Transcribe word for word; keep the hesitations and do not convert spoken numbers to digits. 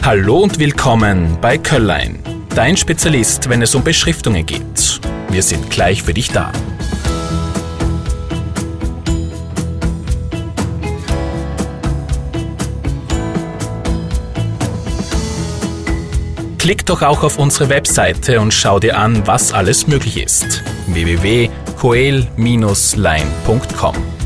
Hallo und willkommen bei Kölllein, dein Spezialist, wenn es um Beschriftungen geht. Wir sind gleich für dich da. Klick doch auch auf unsere Webseite und schau dir an, was alles möglich ist. w w w punkt coel Bindestrich line punkt com